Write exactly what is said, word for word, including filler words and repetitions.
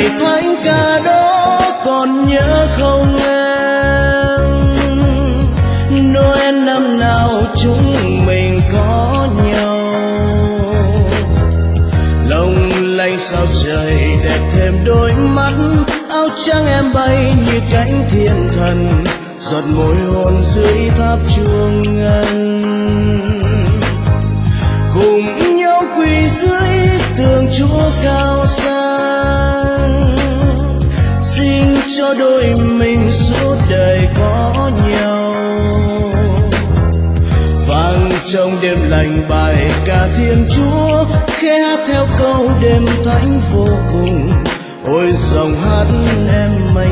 thánh ca đó còn nhớ không em? Noel năm nào chúng mình có nhau, long lanh sao trời đẹp thêm đôi mắt, áo trắng em bay như cánh thiên thần, giọt môi hôn dưới tháp chuông ngân. Cùng nhau quỳ dưới tường Chúa cao sang, xin cho đôi mình suốt đời có nhau. Vang trong đêm lành bài ca Thiên Chúa, khẽ hát theo câu đêm thánh vô cùng. Ôi dòng hát em mây